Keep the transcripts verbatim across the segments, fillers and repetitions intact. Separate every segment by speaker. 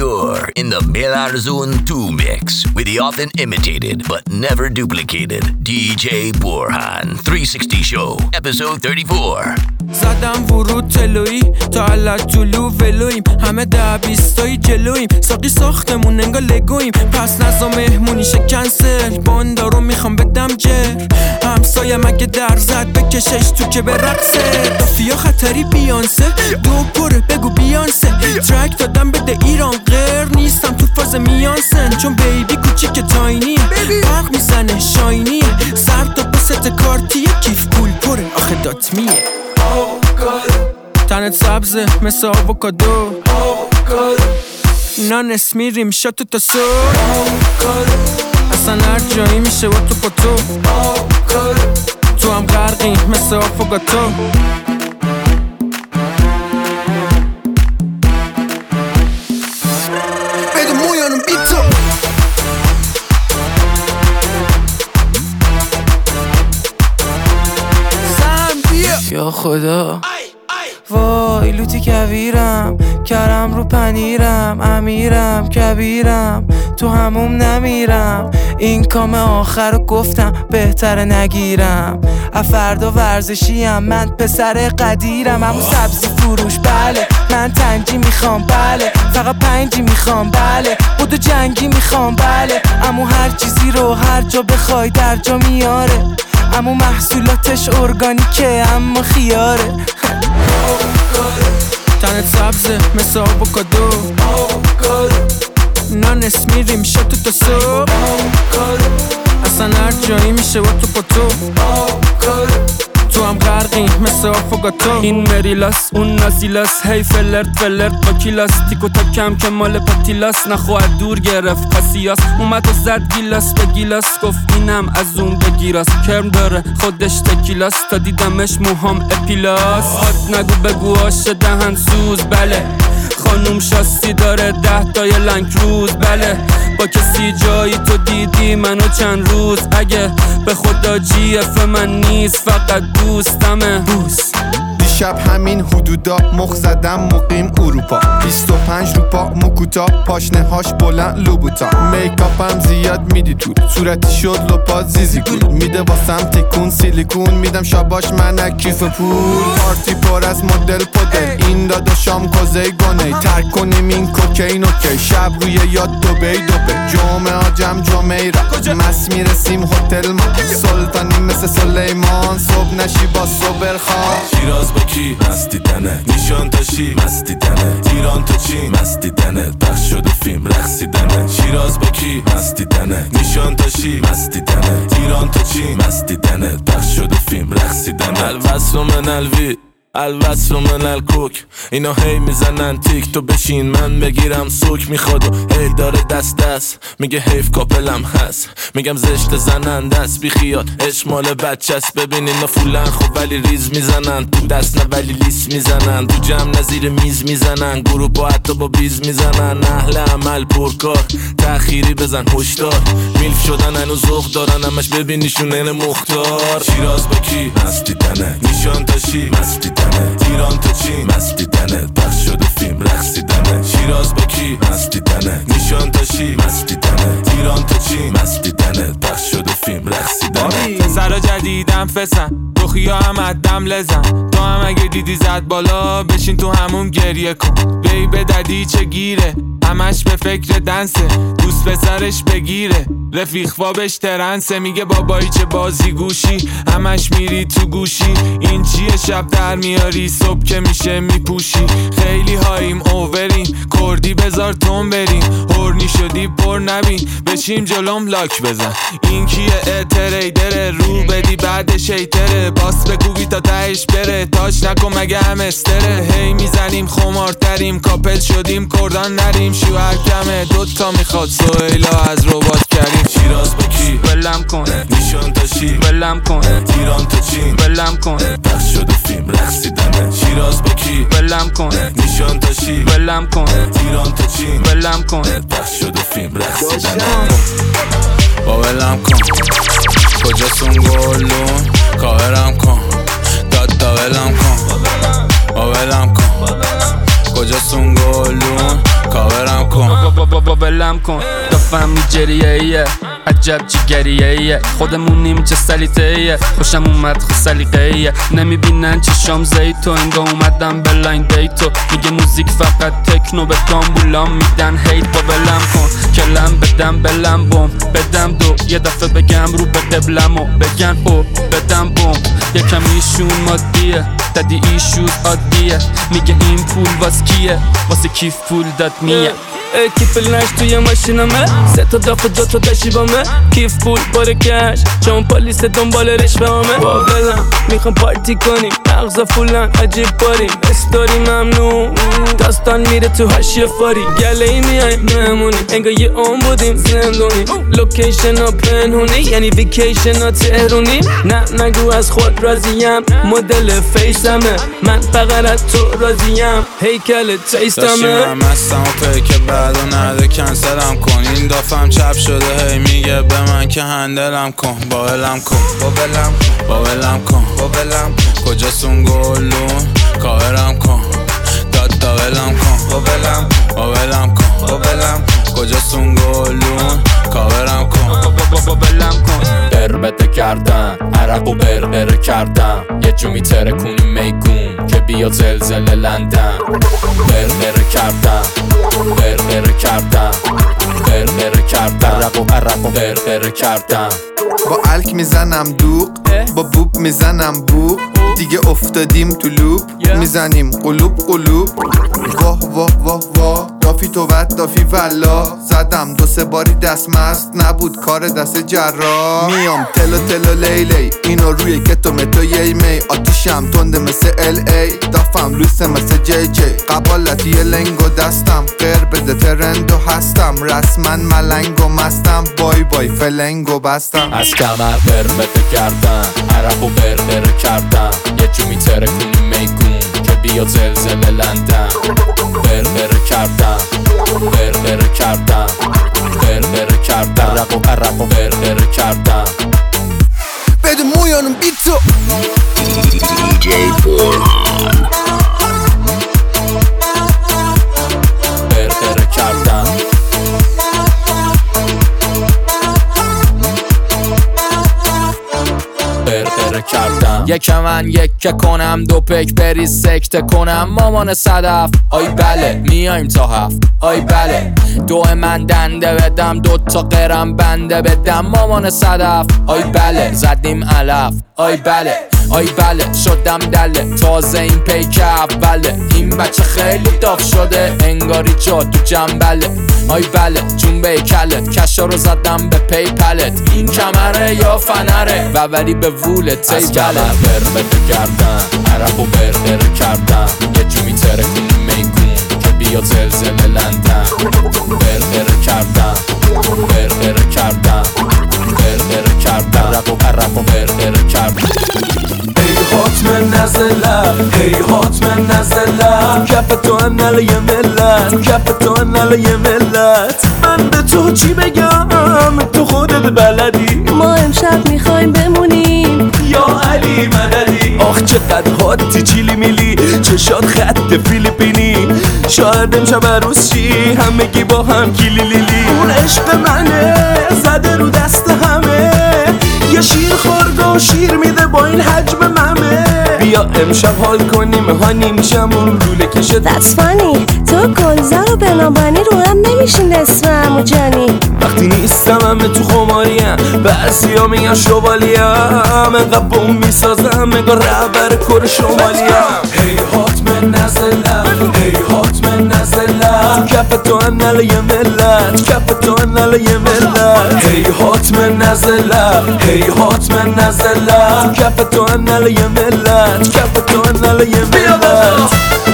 Speaker 1: You're in the Melarzone two mix with the often imitated but never duplicated دی جی Borhan three sixty Show episode thirty-four.
Speaker 2: زدم ورود تلویی تا علت طلو ولویم همه ده بیستایی جلویم ساقی ساختمون انگا لگویم پس نزا مهمونی شه کنسل باندارو میخوام بدم جر همسایه مگه در زد بکشش تو که برقصه دافیا خطری بیانسه دو پره بگو بیانسه ترک دادم بده ایران غیر نیستم تو فاز میانسن چون بیبی کوچیک تاینی برق میزنه شاینی سر تا پست کارتیه کیف پول پره آخه داتمیه تنت سبزه مثل آووکادو نانس میریم شاتو تا صبح اصلا هر جایی میشه و تو پاتو تو هم غرقی مثل آفوگاتو بده مویانم بیتو
Speaker 3: یا خدا وای لوتی کویرم کرم رو پنیرم امیرم کبیرم تو هموم نمیرم این کام آخر رو گفتم بهتره نگیرم افردا ورزشیم من پسر قدیرم همون سبزی فروش بله من تنجی میخوام بله فقط پنجی میخوام بله بودو جنگی میخوام بله امو هر چیزی رو هر جا بخوای در جا میاره امو محصولاتش ارگانیکه اما خیاره
Speaker 2: تنت سبزه مثل آووکادو نانس میریم شاتو تا صبح اصلا هر جایی میشه و تو پاتو تو هم غرقی مثل آفوگاتو
Speaker 4: این مریلاس اون نازیلاس هی فلرت فلرت با کیلاس تیکو تا کم که مال پاتیلاس نخواه دور گرفت پاسیاس اومد و زد گیلاس به گیلاس گفت اینم از اون بگیراس کرم داره خودش تکیلاس تا دیدمش موهام اپیلاس آد نگو بگو آش دهن سوز بله خانوم شاستی داره ده تای لنگ روز بله با کسی جایی تو دیدی منو چند روز اگه به خدا جی اف من نیست فقط دوستمه دوست
Speaker 5: دیشب همین حدودا مخ زدم مقیم اروپا بیست و پنج روپا مکوتا پاشنه هاش بلند لوبوتا میکاپم زیاد میدی تو صورتی شد لپا زیزی گول میده واسم تکون سیلیکون میدم شاباش من کیف پول پارتی پر از مدل پدل این داداشام کوزه گونه ترک کنیم این کوکین اوکی شب روی یاد دوبی دوبه جمعه ها جمع جمعه را مس میرسیم هتل ما سلطانی مثل سلیمان صبح نشی با صبر خواه
Speaker 6: شیراز بکی مستی دنه نیشان تاشی مستی دنه ایران تو چین مستی دنه بخش شده فیلم رقصی دنه شیراز بکی مستی دنه نیشان تاشی مستی دنه ایران تو چین مستی دنه بخش شده فیلم رقصی دنه الوصل من الوی الوصل من الکوک اینا هی میزنن تیک تو بشین من بگیرم سوک میخواد و هی داره دست دست میگه حیف کاپلم هست میگم زشت زنن دست بی خیال اشمال بچه است ببین اینا فولن خب ولی ریز میزنن تو دست نه ولی لیس میزنن تو جمع نظیر میز میزنن گروه با حتی با بیز میزنن اهل عمل پرکار تأخیری بزن هشدار میلف شدن هنو ذوق دارن همش ببینیشون این مختار شیراز بکی مستی دنه نیشان تاشی مستی ایران تو چین مستی دنه بخش شده فیلم رقصی دنه شیراز بکی مستی دنه نیشان تاشی مستی دنه ایران تو چین مستی دنه بخش شده فیلم رقصی دنه
Speaker 7: پسرا جدیدم فسن دخیا هم ادم لزن تو هم اگه دیدی زد بالا بشین تو همون گریه کن بی به ددی چه گیره همش به فکر دنسه دوست پسرش بگیره رفیق خوابش ترنسه میگه بابایی چه بازی گوشی همش میری تو گوشی این چیه شب در میاری صبح که میشه میپوشی خیلی هاییم اووریم کردی بذار تون بریم هورنی شدی پر نبین بشیم جلوم لاک بزن این کیه اتریدره رو بدی بعد شیتره باس بکوبی تا تهش بره تاش نکن مگه هم استره هی میزنیم خمارتریم کاپل شدیم کردان نریم شوهر کمه دوتا میخواد سویلا از ربات کریم
Speaker 6: شیراز بکی
Speaker 7: بلم کن
Speaker 6: نیشان تاشی
Speaker 7: بلم کن
Speaker 6: ایران تو چین
Speaker 7: بلم کن
Speaker 6: بخش شده فیلم رقصی دنه شیراز بکی
Speaker 7: بلم کن
Speaker 6: نیشان تاشی
Speaker 7: بلم کن
Speaker 6: ایران تو چین
Speaker 7: بلم کن
Speaker 6: بخش شده فیلم رقصی دنه
Speaker 8: با بلم کن کجاستون گلون کاورم کن دادا بلم کن با بلم کن کجاستون گلون کاورم کن
Speaker 4: ولم کن دافم نیجریه‌ایه عجب جیگریه‌ایه خودمونیم چه سلیته‌ایه خوشم اومد خود سلیقه‌ایه نمیبینن چشام زیتو انگا اومدم به لاین دیتو میگه موزیک فقط تکنو به دامبولام میدن هیت با ولم کن کلم بدم بلم بوم بدم دو یه دفعه بگم رو به قبلمو بگن او بدم بوم یکم ایشون مادیه دادی ایشوز عادیه میگه این پول واس کیه واسه کیف پول داد میه
Speaker 3: کیف لنش توی ماشینمه سه تا دافه دو تا تشیبامه کیف پول باره کش چون پلیس دنبال رشوه همه واقعا میخوام پارتی کنیم مغزا فولن عجیب باریم استوری ممنون داستان میره تو هشیه فاری گله ای میایم مهمونی انگار یه اون بودیم زندونی لوکیشن ها پنهونی یعنی ویکیشن ها تهرونی نه نگو از خود راضیم مدل فیسمه من فقط از تو راضیم هیکل تیستمه
Speaker 8: داشتیم هستم و پیک بعد و نده کنسلم کن این دافم چپ شده هی میگه به من که هندلم کن با ولم کن با ولم کن با ولم کن با ولم کن کجاستون گلون کاورم کن داد دا ولم کن با ولم کن با ولم کن با ولم کن کجاستون گلون کاورم کن
Speaker 4: با ولم کن
Speaker 9: قربته کردن عرق و برقره کردم یه جو میتره کنی میگون که بیا زلزله لندن برقره کردم برقره کردم برقره کردم عرق و عرق و برقره کردم
Speaker 5: با الک میزنم دوق با بوب میزنم بوب دیگه افتادیم تو لوب میزنیم قلوب قلوب واه واه واه واه دافی تو ود دافی ولا زدم دو سه باری دست مست نبود کار دست جرا میام تلو تلو لیلی اینو روی کتو متو یی می آتیشم تنده مثل ال ای دافم لوسه مثل جی جی قبالتی لنگو دستم غیر بده ترندو هستم رسمن ملنگو مستم بای بای فلنگو بستم
Speaker 9: از کمر قربته کردن عرق و برقره کردم یه جو میتره کنی میگون که بیا زلزله لندن برقره کردم برقره کردم برقره کردم عرق و عرق و برقره کردم
Speaker 5: بده مویانم بیتو
Speaker 1: دی جی بورهان
Speaker 9: برقره کردم برقره کردم یکم من یکه کنم دو پک بریز سکته کنم مامان صدف آی بله میایم تا هفت آی بله دو من دنده بدم دو تا قرم بنده بدم مامان صدف آی بله زدیم علف آی بله آی بله شدم دله تازه این پیک اوله این بچه خیلی داغ شده انگاری جا تو جنبله آی بله جنبه کلت کشا رو زدم به پی پلت این کمره یا فنره و ولی به وولت تی گله برقره کردن عرق و برقره کردن یه جو میتره کنی میگون که بیا زلزله لندن برقره کردن برقره کردن برقره کردن عرق و عرق و برقره کردن
Speaker 3: ای حاتم نزلم ای حاتم نزلم کف تو انال یه ملت کف تو انال یه ملت من به تو چی بگم تو خودت بلدی
Speaker 10: ما امشب میخوایم بمونیم
Speaker 3: یا علی مددی آخ چقدر هاتی چیلی میلی چشات خط فیلیپینی شاید امشب عروس شی همگی با هم کیلی لیلی اون عشق منه زده رو دست همه یه شیر خورده و شیر میده با این حجم ممه بیا امشب حال کنیم هانی میشمون لوله کشه
Speaker 10: That's funny تو گلزار و بنابانی رو هم نمیشین اسم امو جانی
Speaker 3: وقتی نیستم همه تو خماریم بعضی ها میگن شوالیم انقدر بوم میسازم انگار رهبر کور شمالیم ای حاتم نزلم ای حاتم نزلم کف تو انال یه ملت کف تو انال یه ملت ای حاتم نزلم ای حاتم نزلم کف تو انال یه ملت کف تو انال یه ملت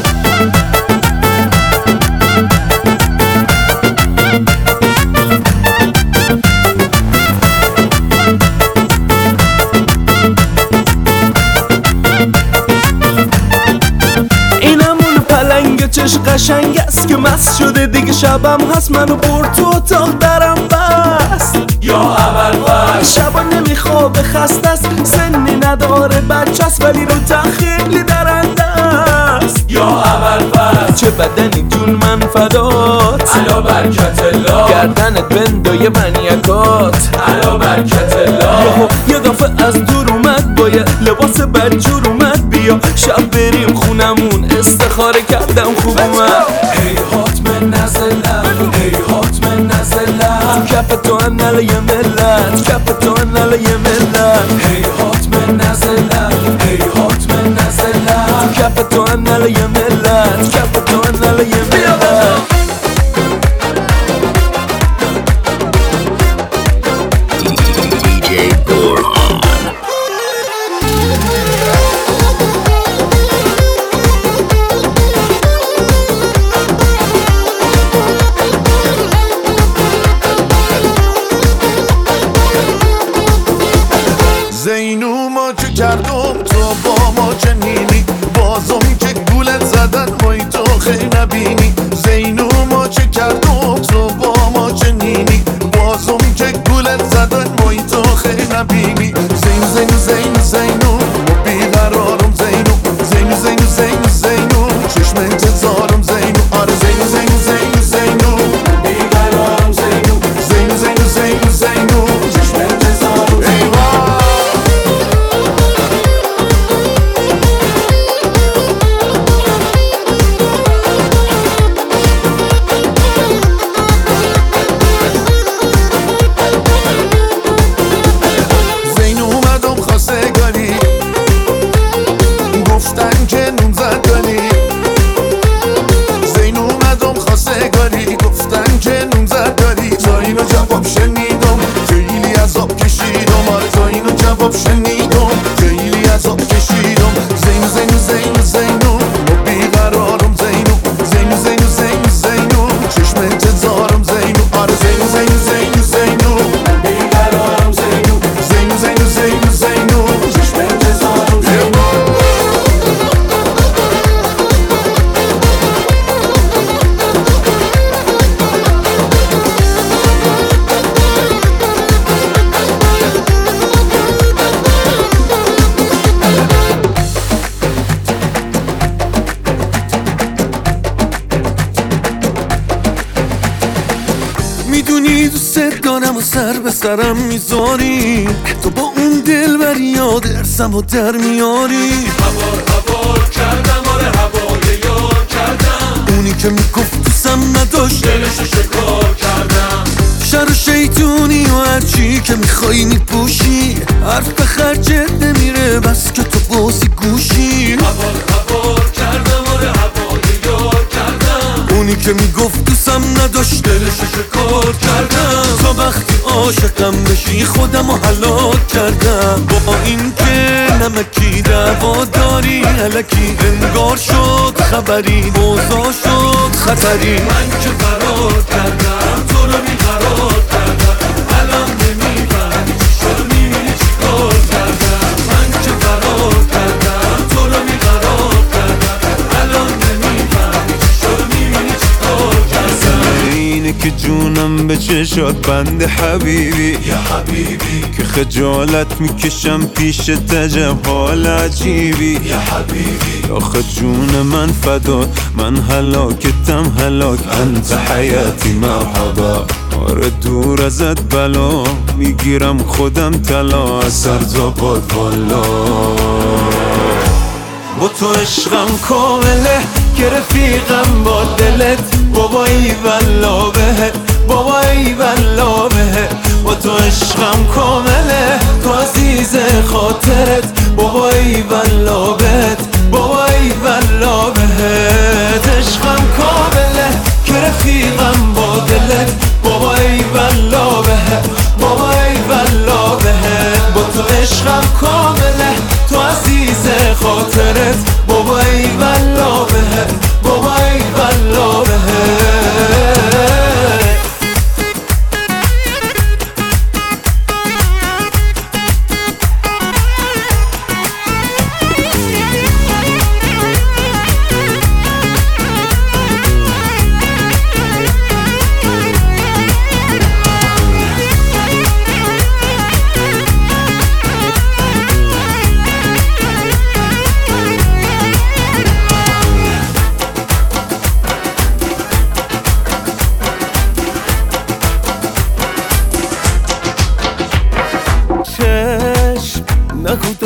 Speaker 3: چش قشنگ است که مست شده دیگه شبم هست منو برد تو اتاق درم بست یا اول بست شبا نمیخوابه خسته است سنی نداره بچه است ولی رو خیلی درنده است یا اول بست
Speaker 11: چه بدنی جون من فدات،
Speaker 12: علا برکت الله.
Speaker 11: گردنت بندای منیکات،
Speaker 12: علا برکت الله.
Speaker 11: یه دفعه از دور اومد باید لباس بدجور اومد، بیا شب بریم خونمون استخاره کردم خوب اومد.
Speaker 12: ای حاتم نزلم، ای حاتم نزلم،
Speaker 11: کف تو انل یه ملت، کف تو انل یه ملت.
Speaker 12: ای حاتم نزلم، ای حاتم نزلم،
Speaker 11: کف تو انل یه ملت، کف تو انل یه ملت.
Speaker 1: دی جی بورهان.
Speaker 13: زینو ما چه کردم تو با ما چه نیمی، بازم که گولت زدن وای تو خیلی نبینی. زینو ما چه کردم تو با ما چه نیمی، بازم که گولت زدن وای تو خیلی نبینی. زین زین زین زینو ما بیقرارم زینو، زینو زینو زینو زینو چشم انتظارم زینو. آره زینو زینو زینو زینو بیقرارم زینو، زینو زینو زینو زینو چشم انتظارم زینو. میدونی دوست دارم و سر به سرم میذاری، تو با اون دل بر یاد ارسم و در میاری.
Speaker 12: هوار هوار کردم، آره هوای یار کردم،
Speaker 13: اونی که میگفت دوستم نداشت
Speaker 12: دلشو شکار کردم.
Speaker 13: شر و شیطونی و هرچی که میخوایی میپوشی، حرف به خرجت نمیره بس که تو بازی گوشی.
Speaker 12: هوار هوار کردم، آره هوای یار کردم،
Speaker 13: اونی که میگفت دوستم نداشت
Speaker 12: دلشو شکار کردم.
Speaker 13: تا وقتی عاشقم بشی خودم رو هلاک کردم. با این که نمکی دعوا داری الکی انگار شد خبری، اوضاع شد خطری.
Speaker 12: من که فرار کردم تو رو بیقرار کردم، الان نمیفهمی چی شد میبینی چی کار کردم. من که فرار کردم تو رو بیقرار کردم، الان نمیفهمی چی شد میبینی چی کار کردم.
Speaker 14: اینه که جونم به چشات بند حبیبی،
Speaker 12: یا حبیبی
Speaker 14: که خجالت میکشم پیش تجب حال عجیبی.
Speaker 12: یا حبیبی
Speaker 14: آخه جون من فدات، من هلاکتم هلاک، انت حیاتی مرحبا. آره دور ازت بلا میگیرم خودم طلا، اثر زباد والا. با تو عشقم کامله که رفیقم با دلت، بابا ای والله بهت، بابا ای والله بهت. با تو عشقم کامله تو عزیز خاطرت، بابا ای والله بهت، بابا ای والله بهت. عشقم کامله که رفیقم با دلت، بابا ای والله بهت، بابا ای والله بهت. با تو عشقم کامله تو عزیز خاطرت، بابا ای والله بهت، بابا ای والله بهت.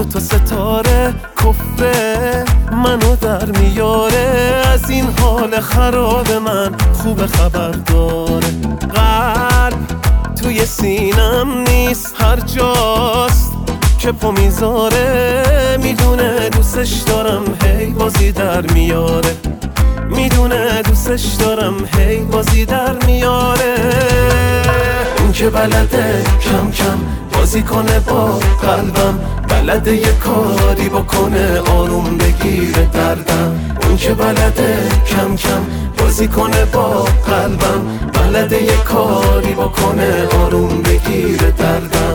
Speaker 14: دوتا ستاره کفه منو در میاره، از این حال خراب من خوب خبر داره. قلب توی سینم نیست هر جاست که پا میذاره، میدونه دوستش دارم هی بازی در میاره، میدونه دوستش دارم هی بازی در میاره. اون که بلده کم کم بازی کنه با قلبم، بلده یه کاری بکنه آروم بگیره دردم. اون که بلده کم کم بازی کنه با قلبم، بلده یه کاری بکنه آروم بگیره دردم.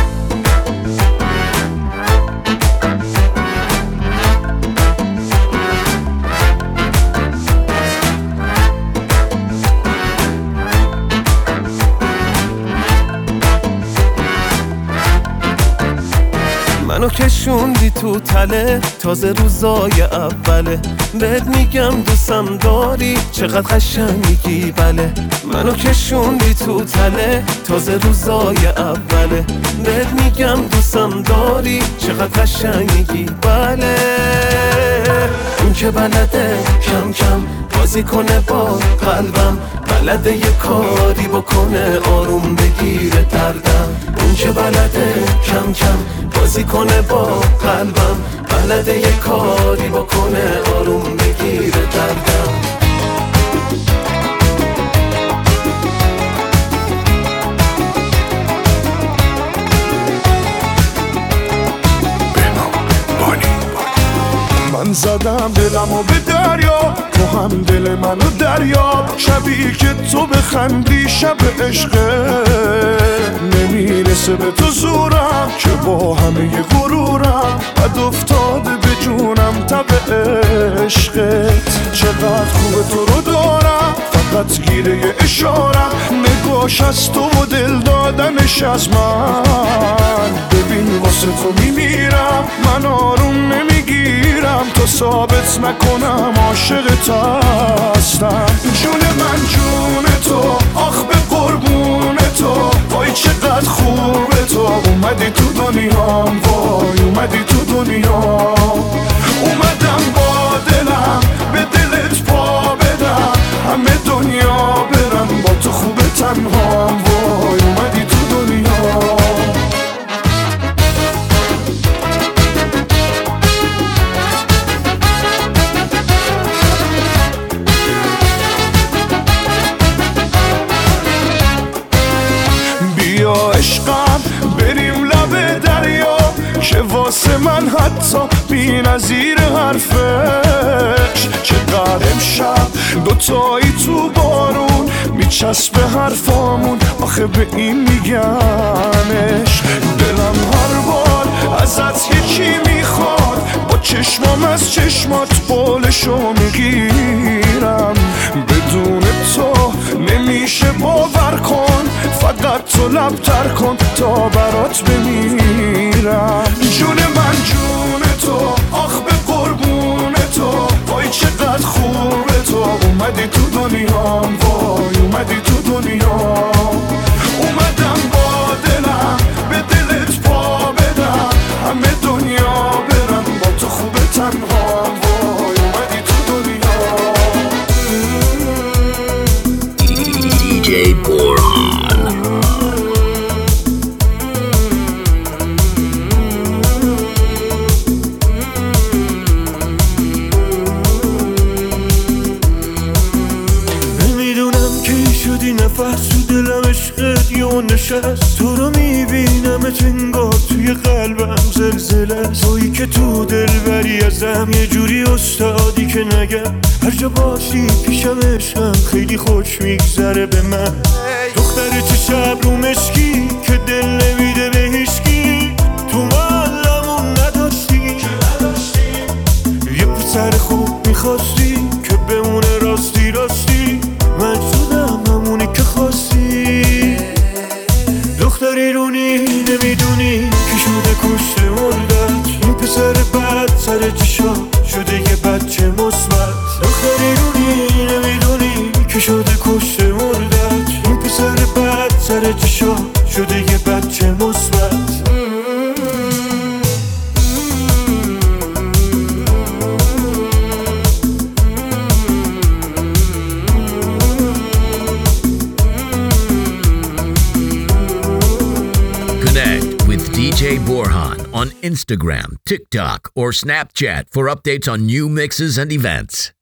Speaker 14: منو کشوندی تو تله تازه روزای اوله، بهت میگم دوستم داری چقدر قشنگی بله. منو کشوندی تو تله تازه روزای اوله، بهت میگم دوستم داری چقدر قشنگی بله. اون که بلده کم کم بازی کنه با قلبم، بلده یه کاری بکنه آروم بگیره دردم. اون که بلده کم کم بازی کنه با قلبم، بلده یه کاری بکنه آروم بگیره دردم.
Speaker 13: من زدم دلمو به دریا، تو هم دل منو دریاب. شبی که تو بخندی شب عشقه، نمیرسه به تو زورم که با همه غرورم بد افتاده به جونم تب عشقت. چقدر خوب تو رو دارم فقط گیره اشارم، نگاش از تو و دل دادنش از من. ببین واسه تو میمیرم من آروم نمیگیرم، تو ثابت نکنم عاشقت هستم. جون من جون تو آخ به قربون تو، وای چقدر خوبه تو اومدی تو دنیام، وای اومدی تو دنیا. اومدم با دلم به دلت پا بدم، همه دنیا برم با تو خوبه تنهام، وای اومدی تو دنیا. بیا عشقم بریم لب دریا، که واسه من حتی بی نظیر حرفش. چقدر امشب دوتایی تو بارون میچسبه حرفامون، آخه به این میگنش. دلم هر بار ازت یکی میخواد، با چشمام از چشمات بالشو میگیرم. بدون تو نمیشه باور کن، فقط تو لب تر کن تا برات بمیرم. جون من جون تو آخ به قربون تو، وای چقدر خوبه تو اومدی تو دنیام، وای اومدی تو دنیا. اومدم با دلم به دلت پا بدم، همه دنیا برم با تو خوبه تنهام، وای اومدی تو دنیا.
Speaker 1: دی جی بورهان.
Speaker 12: نفس تو دلم عشقت یه نشست، تو رو میبینمت انگار توی قلبم زلزله. تویی که تو دل بری ازم یه جوری استادی که نگم، هر جا باشی پیشم عشقم خیلی خوش میگذره به من. دختر چه شب رو مشکی که دل نمیده به هیچکی، تو محلمون نداشتی یه پسر خوب میخواستی که بمونه راستی راستی. من شدم همونی که خواستی، دختری رونی نمیدونی که شده کشته مردت. این پسر بد سر چشا شده یه بچه مثبت. دختری رونی نمیدونی که شده کشته مردت. این پسر بد سر چشا شده یه بچه مثبت.
Speaker 1: D J Borhan on Instagram, TikTok, or Snapchat for updates on new mixes and events.